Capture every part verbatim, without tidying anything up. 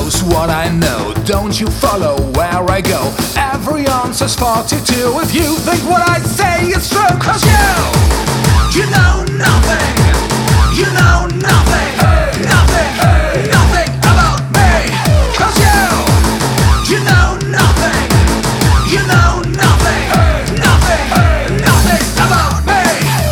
knows what I know. Don't you follow where I go? Every answer's forty-two. If you think what I say is true, cause you, you know nothing. You know nothing. Nothing, nothing about me. Cause you, you know nothing. You know nothing. Nothing, nothing about me.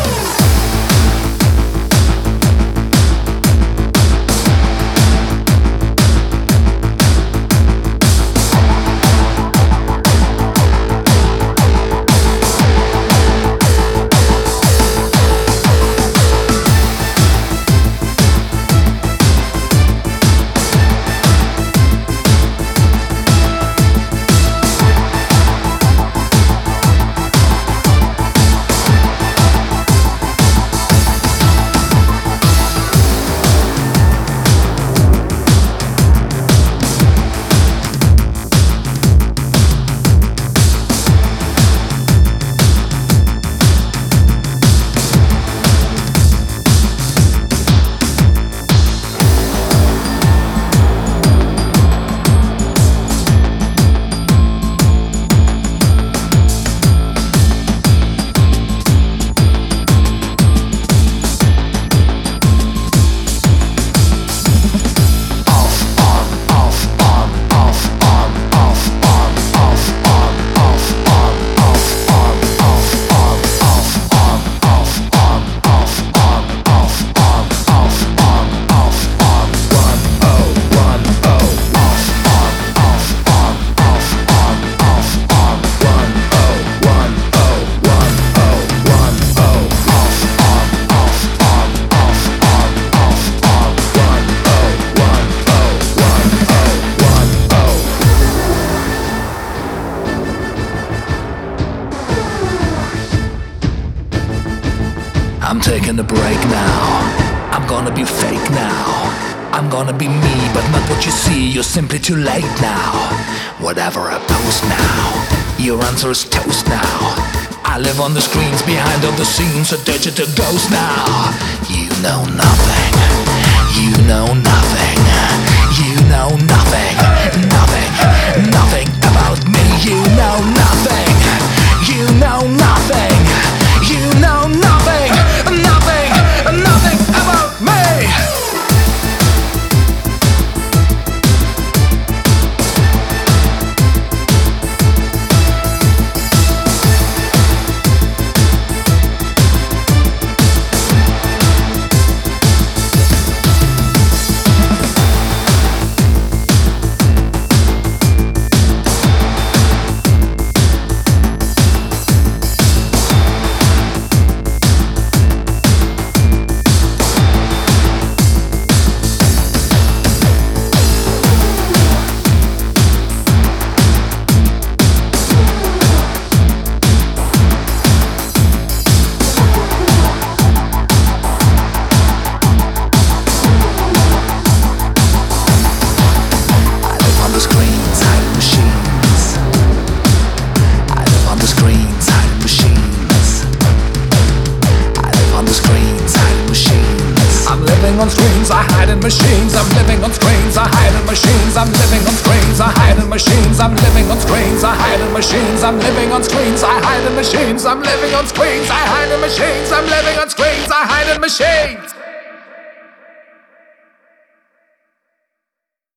I'm taking a break now. I'm gonna be fake now. I'm gonna be me, but not what you see. You're simply too late now. Whatever I post now, your answer is toast now. I live on the screens behind all the scenes, a digital ghost now. You know nothing. You know nothing. You know nothing. Nothing. Nothing about me. You know nothing. You know nothing. You know nothing. Nothing. Nothing about me. On screens, I hide in machines. I'm living on screens, I hide in machines. I'm living on screens, I hide in machines. I'm living on screens, I hide in machines. I'm living on screens, I hide in machines. I'm living on screens, I hide in machines. I'm living on screens, I hide in machines.